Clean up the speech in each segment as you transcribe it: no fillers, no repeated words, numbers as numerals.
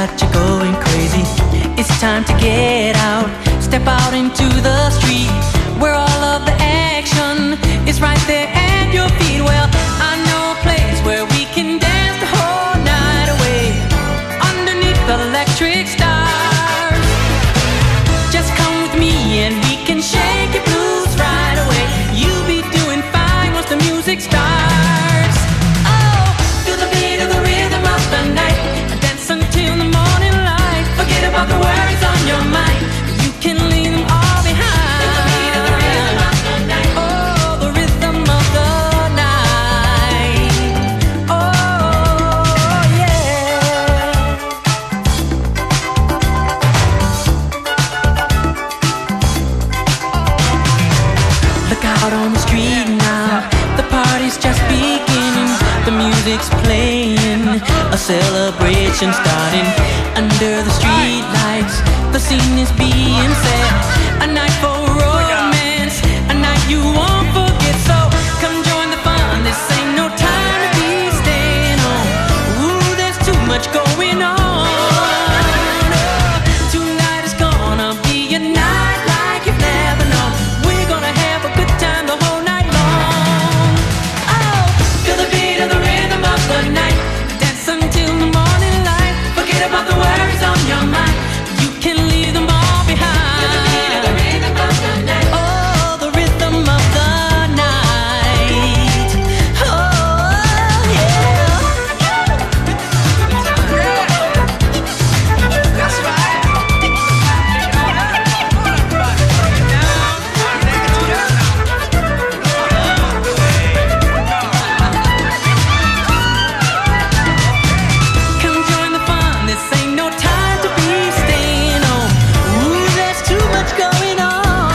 got you going crazy. It's time to get out, step out into the street, where all of the action is right there at your feet. Well, I know a place where we can dance the whole night away, underneath the electric stars. Just come with me and we can shake your blues right away. You'll be doing fine once the music starts. Oh, feel the beat of the rhythm of the night, dance until the morning light. Forget about the worries on your mind, you can leave them all behind. Feel the beat of the rhythm of the night. Oh, the rhythm of the night. Oh, yeah. Look out on the street now, the party's just beginning. The music's playing, a celebration starting. Under the street lights, the scene is being set. A night for romance, a night you won't forget. So come join the fun, this ain't no time to be staying home. Ooh, there's too much going on. Tonight is gonna be a night like you've never known. We're gonna have a good time the whole night long. Oh, feel the beat of the rhythm of the night, dance until the morning light. Forget about the worries on your mind, you can leave them all behind. Feel the beat of the rhythm of the night. Oh, the rhythm of the night. Oh, yeah. That's right. Come join the fun, this ain't no time to be staying home. Ooh, there's too much going on.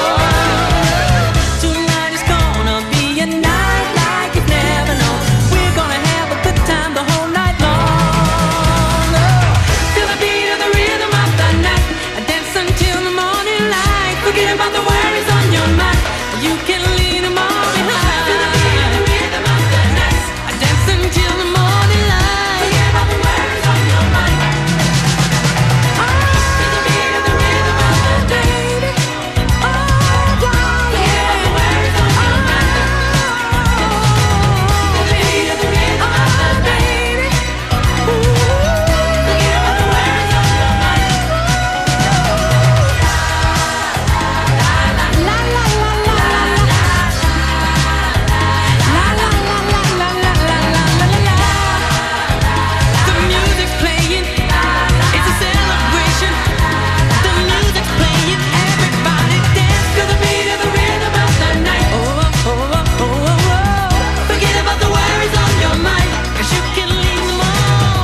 Tonight is gonna be a night like you've never known. We're gonna have a good time the whole night long. Oh, feel the beat of the rhythm of the night, dance until the morning light. Forget about the worries on your mind, you can leave them all behind. Feel the beat of the rhythm of the night, dance until the morning light. Forget about the worries on your mind. Feel the beat of the rhythm of the night. Oh, forget about the worries on your mind. Feel the beat of the rhythm of the night. Forget about the worries on your mind. La la la la la la la la la la la. The music's playing, it's a celebration. The music's playing, everybody dance to the beat of the rhythm of the night. Oh, oh, oh, oh, oh, oh. Forget about the worries on your mind, 'cause you can leave them all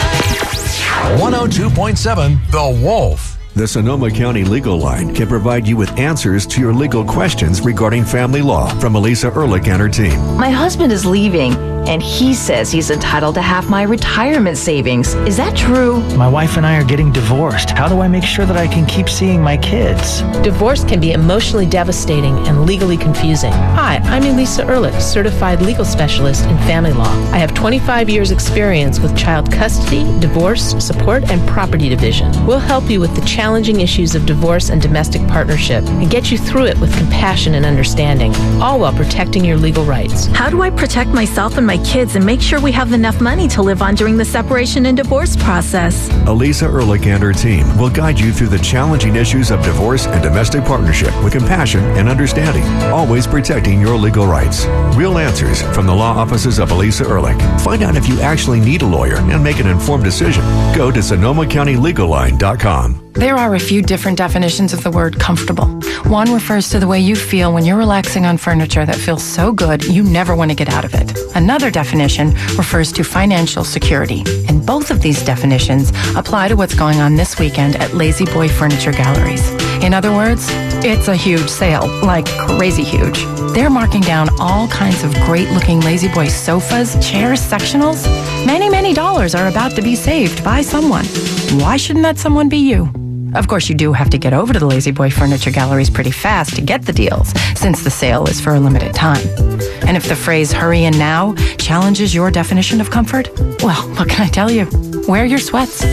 behind. 102.7 The Wolf. The Sonoma County Legal Line can provide you with answers to your legal questions regarding family law from Elisa Ehrlich and her team. My husband is leaving, and he says he's entitled to half my retirement savings. Is that true? My wife and I are getting divorced. How do I make sure that I can keep seeing my kids? Divorce can be emotionally devastating and legally confusing. Hi, I'm Elisa Ehrlich, certified legal specialist in family law. I have 25 years experience with child custody, divorce, support, and property division. We'll help you with the challenging issues of divorce and domestic partnership and get you through it with compassion and understanding, all while protecting your legal rights. How do I protect myself and my kids and make sure we have enough money to live on during the separation and divorce process? Elisa Ehrlich and her team will guide you through the challenging issues of divorce and domestic partnership with compassion and understanding, always protecting your legal rights. Real answers from the law offices of Elisa Ehrlich. Find out if you actually need a lawyer and make an informed decision. Go to SonomaCountyLegalLine.com. There are a few different definitions of the word comfortable. One refers to the way you feel when you're relaxing on furniture that feels so good you never want to get out of it. Another definition refers to financial security. And both of these definitions apply to what's going on this weekend at Lazy Boy Furniture Galleries. In other words, it's a huge sale, like crazy huge. They're marking down all kinds of great-looking Lazy Boy sofas, chairs, sectionals. Many dollars are about to be saved by someone. Why shouldn't that someone be you? Of course, you do have to get over to the Lazy Boy Furniture Galleries pretty fast to get the deals, since the sale is for a limited time. And if the phrase "hurry in now" challenges your definition of comfort, well, what can I tell you? Wear your sweats.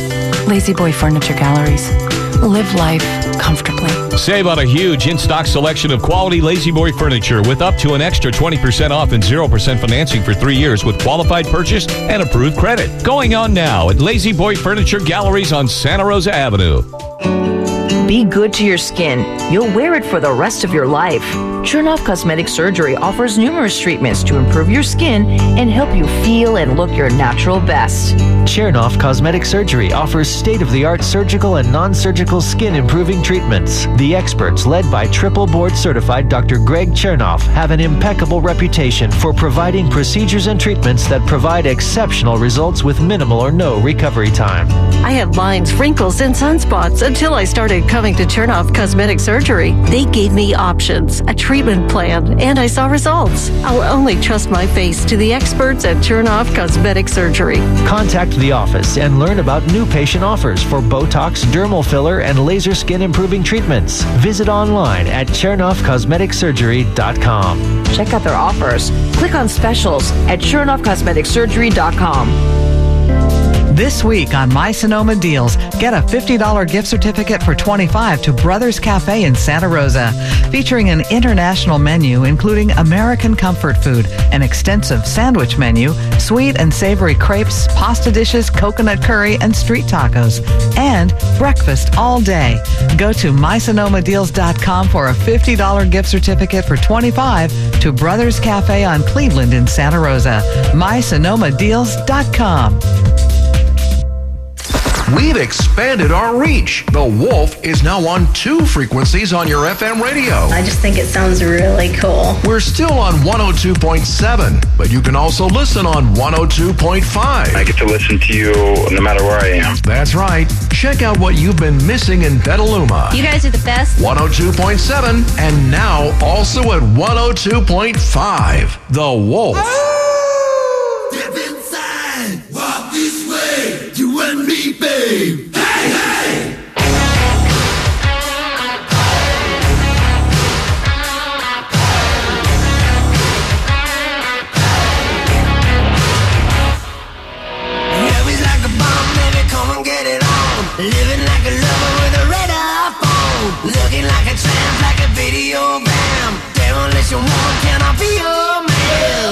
Lazy Boy Furniture Galleries. Live life comfortably. Save on a huge in-stock selection of quality Lazy Boy furniture with up to an extra 20% off and 0% financing for 3 years with qualified purchase and approved credit. Going on now at Lazy Boy Furniture Galleries on Santa Rosa Avenue. Be good to your skin. You'll wear it for the rest of your life. Chernoff Cosmetic Surgery offers numerous treatments to improve your skin and help you feel and look your natural best. Chernoff Cosmetic Surgery offers state-of-the-art surgical and non-surgical skin improving treatments. The experts, led by triple board certified Dr. Greg Chernoff, have an impeccable reputation for providing procedures and treatments that provide exceptional results with minimal or no recovery time. I had lines, wrinkles, and sunspots until I started coming to Chernoff Cosmetic Surgery. They gave me options, a treatment plan, and I saw results. I'll only trust my face to the experts at Chernoff Cosmetic Surgery. Contact the office and learn about new patient offers for Botox, dermal filler, and laser skin improving treatments. Visit online at ChernoffCosmeticSurgery.com. Check out their offers. Click on specials at ChernoffCosmeticSurgery.com. This week on My Sonoma Deals, get a $50 gift certificate for $25 to Brothers Cafe in Santa Rosa, featuring an international menu including American comfort food, an extensive sandwich menu, sweet and savory crepes, pasta dishes, coconut curry, and street tacos, and breakfast all day. Go to MySonomaDeals.com for a $50 gift certificate for $25 to Brothers Cafe on Cleveland in Santa Rosa. MySonomaDeals.com. We've expanded our reach. The Wolf is now on 2 frequencies on your FM radio. I just think it sounds really cool. We're still on 102.7, but you can also listen on 102.5. I get to listen to you no matter where I am. That's right. Check out what you've been missing in Petaluma. You guys are the best. 102.7 and now also at 102.5. The Wolf. Step inside, walk this way, you and me, babe. Hey, hey! Love is like a bomb, baby, come and get it on. Living like a lover with a radar phone. Looking like a tramp, like a videogram. Demolition woman, can I be your man?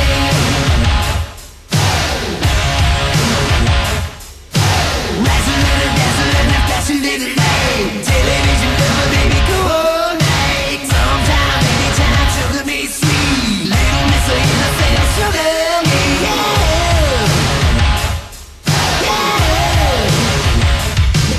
Television lover, baby, coordinate. Sometime, anytime, sugar me sweet. Little miss of innocent sugar, yeah. Yeah.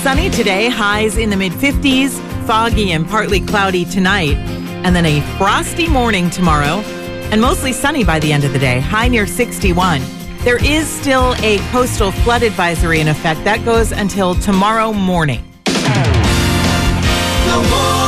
sunny today, highs in the mid-50s, foggy and partly cloudy tonight, and then a frosty morning tomorrow, and mostly sunny by the end of the day, high near 61. There is still a coastal flood advisory in effect. That goes until tomorrow morning. The Wolf.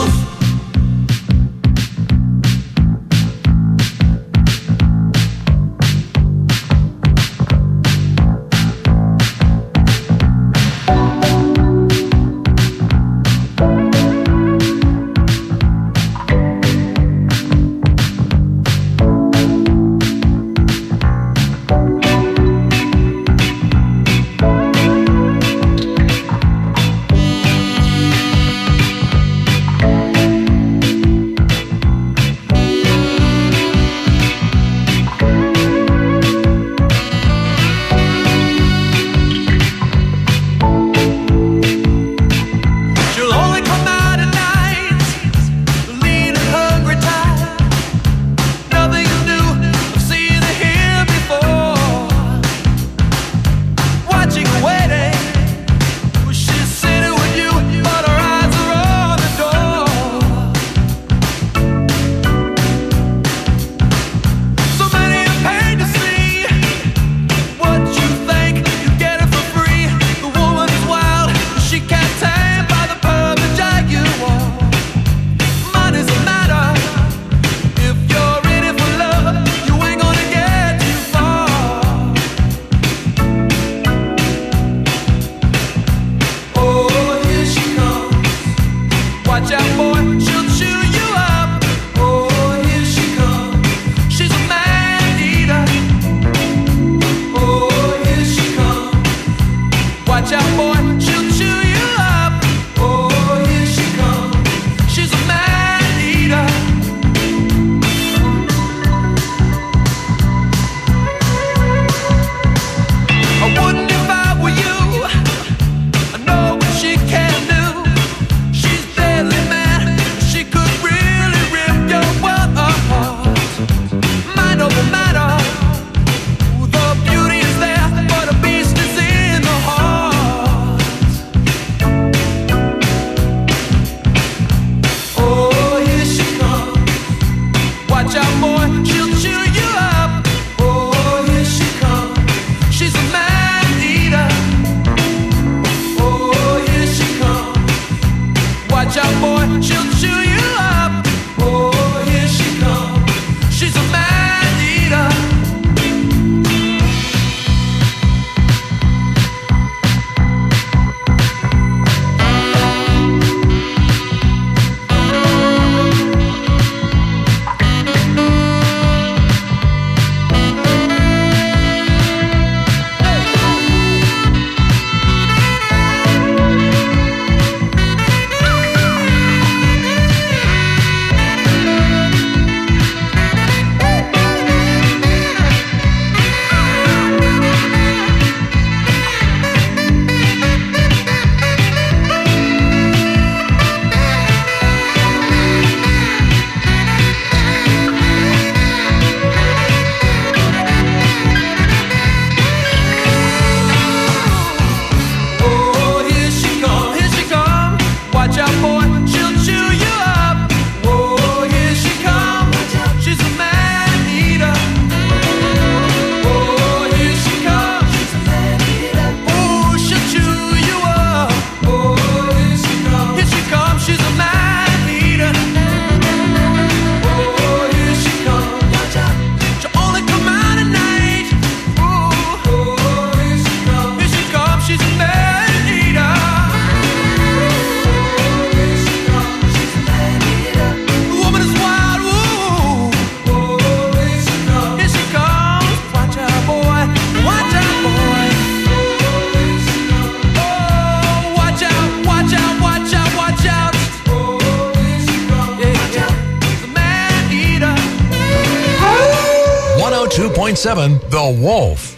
The Wolf.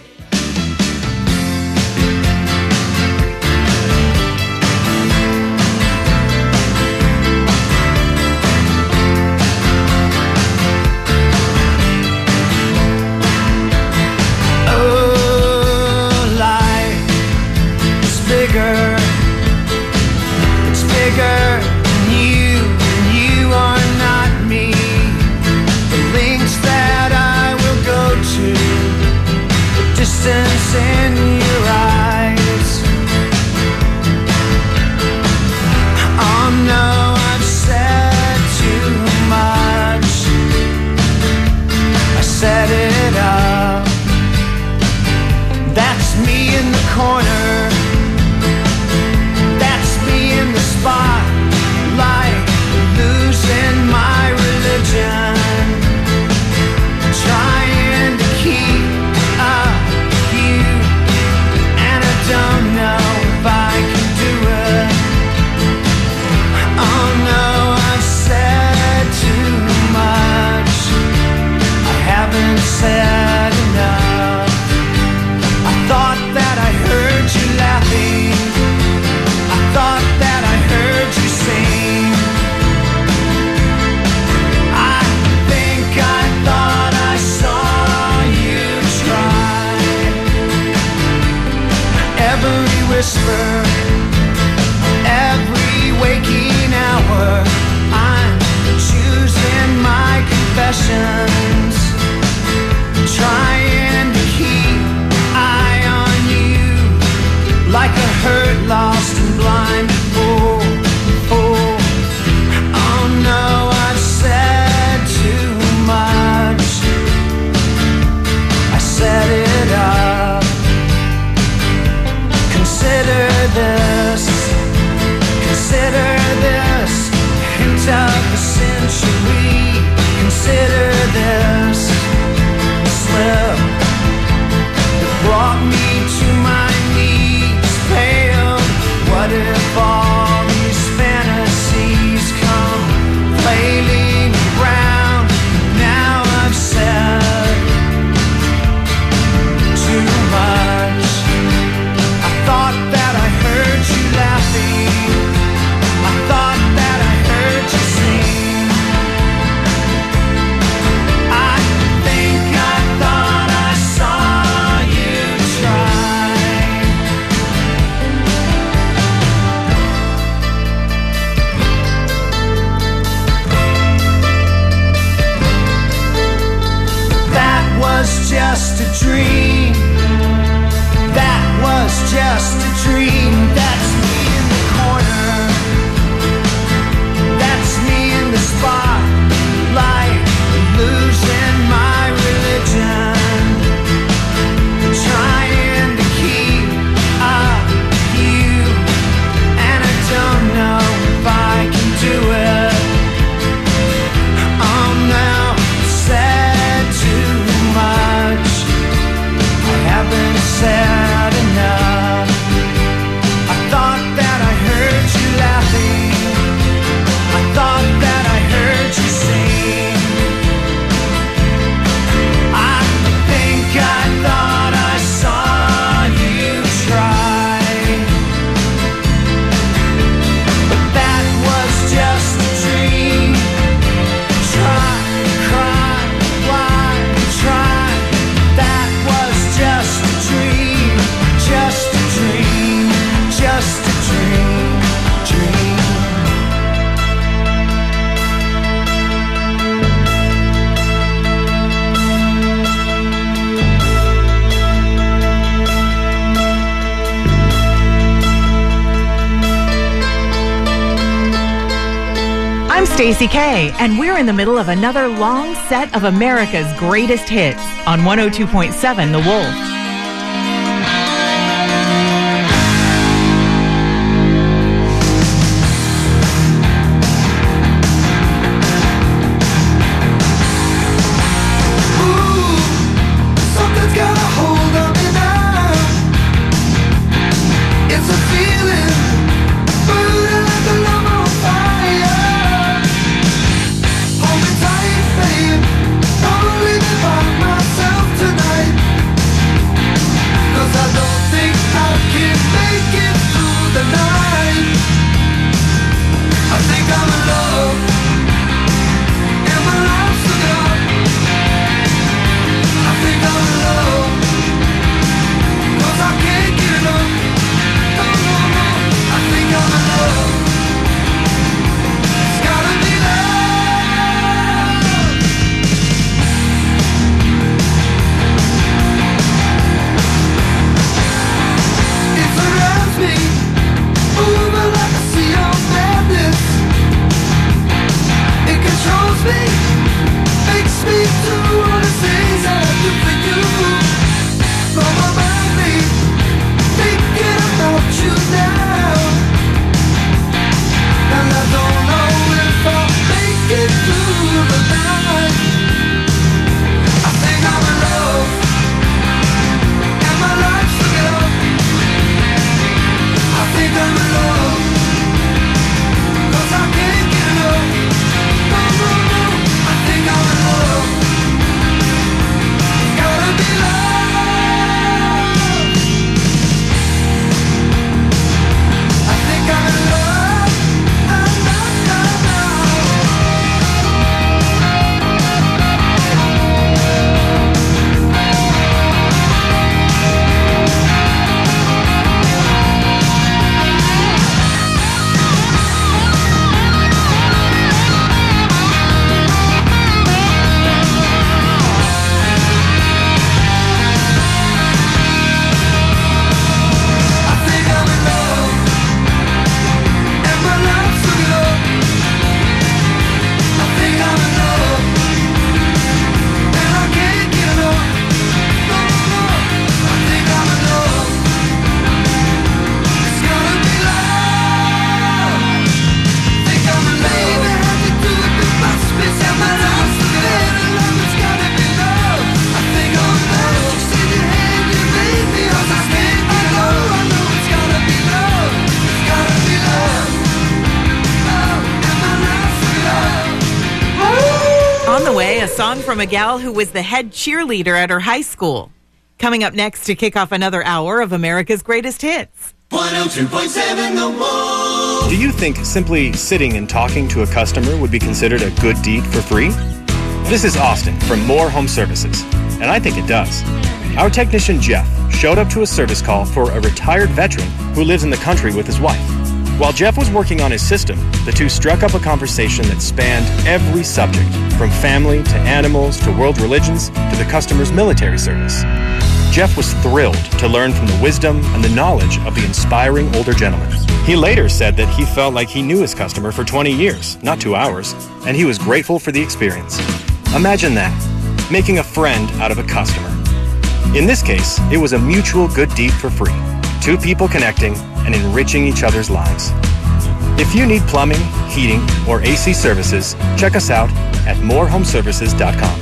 Oh, life is bigger whisper every waking hour. I'm choosing my confessions, trying to keep eye on you like a hurt, lost and blind. Oh, oh, oh no, I've said too much. I set it up. Consider this hint of the century. Consider this slip that brought me to my knees, pale. What if all these fantasies come flailing around? Now I've said too much. I thought that I heard you laughing. I thought that I heard you sing. I think I thought I saw you try. That was just a dream. That was just a dream. That's me in the corner. That's me in the spotlight, losing my religion, trying to keep up with you, and I don't know if I can do it. I'm now said too much. I haven't said enough. I thought that I heard you laughing. I thought that I heard you sing. I think I thought I saw you try. But that was just a dream. Try, cry, why try? That was just a dream. Just a dream. Just a dream. Dream. I'm Stacey K, and we're in the middle of another long set of America's greatest hits on 102.7 The Wolf. Something's got a hold on me now. It's a feeling, burning like a love on fire. Hold me tight, babe. Don't leave me by myself tonight. 'Cause I don't think I can make it through the night. I think I'm in love, and my life's enough. I think I'm in love, 'cause I can't get enough. No, no, no. I think I'm in love. It's gotta be love. It surrounds me, moving like a sea of madness. It controls me, makes me do all the things I do for you. Blow my mind, babe, thinking about you now. And I don't know if I'll make it through the night. I think I'm in love, and my life's together. I think I'm in love, 'cause I can't get enough. No, no, no. I think I'm in love. Gotta On the way, a song from a gal who was the head cheerleader at her high school. Coming up next to kick off another hour of America's Greatest Hits. 102.7 The Wolf. Do you think simply sitting and talking to a customer would be considered a good deed for free? This is Austin from Moore Home Services, and I think it does. Our technician Jeff showed up to a service call for a retired veteran who lives in the country with his wife. While Jeff was working on his system, the two struck up a conversation that spanned every subject, from family to animals to world religions to the customer's military service. Jeff was thrilled to learn from the wisdom and the knowledge of the inspiring older gentleman. He later said that he felt like he knew his customer for 20 years, not 2 hours, and he was grateful for the experience. Imagine that, making a friend out of a customer. In this case, it was a mutual good deed for free. Two people connecting and enriching each other's lives. If you need plumbing, heating, or AC services, check us out at morehomeservices.com.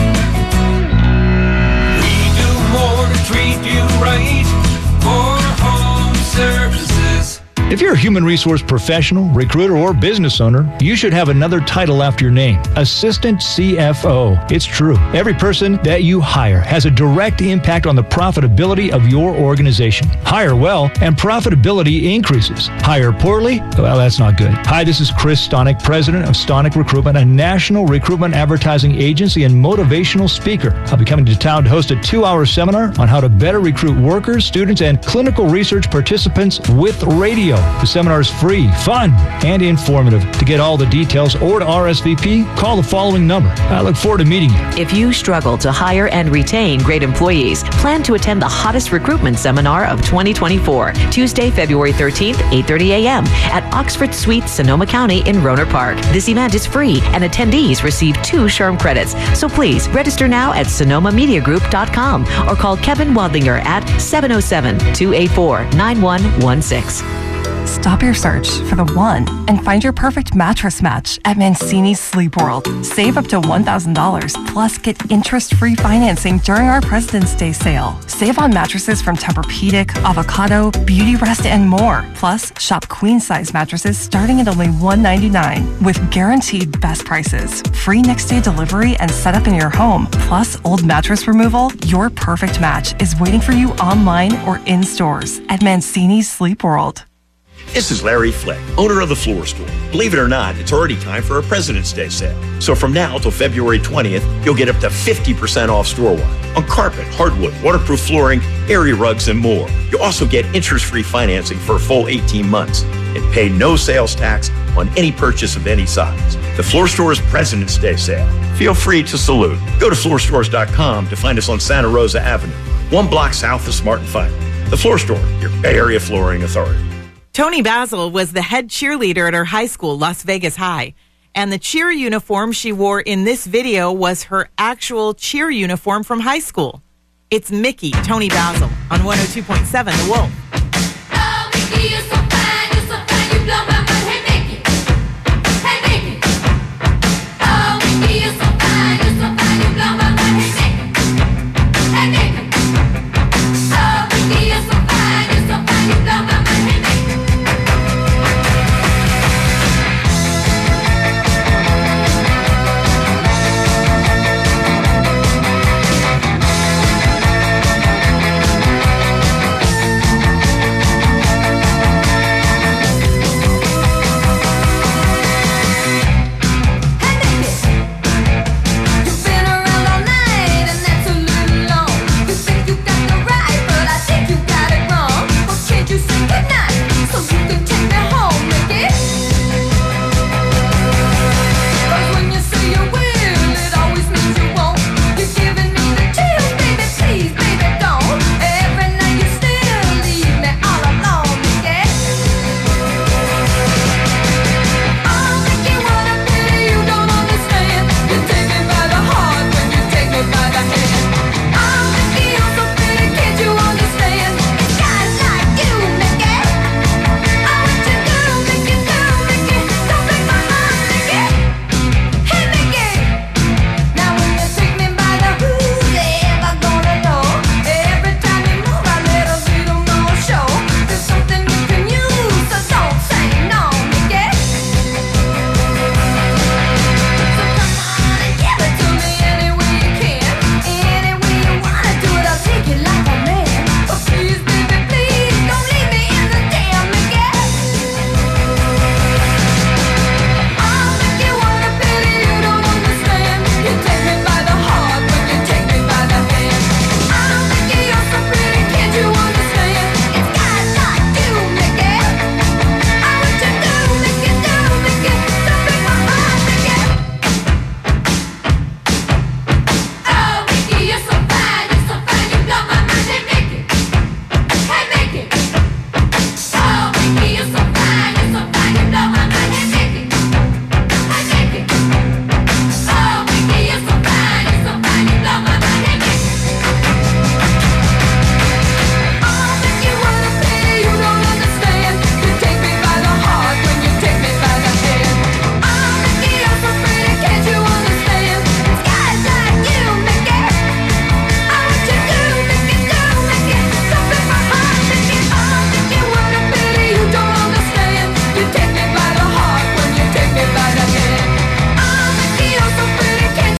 We do more to treat you right. More Home Services. If you're a human resource professional, recruiter, or business owner, you should have another title after your name, Assistant CFO. It's true. Every person that you hire has a direct impact on the profitability of your organization. Hire well, and profitability increases. Hire poorly? Well, that's not good. Hi, this is Chris Stonick, president of Stonick Recruitment, a national recruitment advertising agency and motivational speaker. I'll be coming to town to host a 2-hour seminar on how to better recruit workers, students, and clinical research participants with radio. The seminar is free, fun, and informative. To get all the details or to RSVP, call the following number. I look forward to meeting you. If you struggle to hire and retain great employees, plan to attend the hottest recruitment seminar of 2024, Tuesday, February 13th, 8:30 a.m. at Oxford Suites, Sonoma County in Rohnert Park. This event is free, and attendees receive 2 SHRM credits. So please register now at sonomamediagroup.com or call Kevin Wadlinger at 707-284-9116. Stop your search for the one and find your perfect mattress match at Mancini's Sleep World. Save up to $1,000 plus get interest-free financing during our President's Day sale. Save on mattresses from Tempur-Pedic, Avocado, Beauty Rest, and more. Plus, shop queen-size mattresses starting at only $199 with guaranteed best prices, free next-day delivery and setup in your home. Plus, old mattress removal. Your perfect match is waiting for you online or in stores at Mancini's Sleep World. This is Larry Flick, owner of The Floor Store. Believe it or not, it's already time for a President's Day sale. So from now till February 20th, you'll get up to 50% off store-wide on carpet, hardwood, waterproof flooring, area rugs, and more. You'll also get interest-free financing for a full 18 months and pay no sales tax on any purchase of any size. The Floor Store's President's Day sale. Feel free to salute. Go to floorstores.com to find us on Santa Rosa Avenue, 1 block south of Smart and Final. The Floor Store, your Bay Area flooring authority. Toni Basil was the head cheerleader at her high school, Las Vegas High. And the cheer uniform she wore in this video was her actual cheer uniform from high school. It's Mickey, Toni Basil, on 102.7 The Wolf.